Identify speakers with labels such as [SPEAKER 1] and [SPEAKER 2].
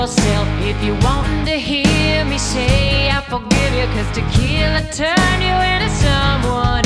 [SPEAKER 1] yourself if you want to hear me say I forgive you, 'cause tequila turn you into someone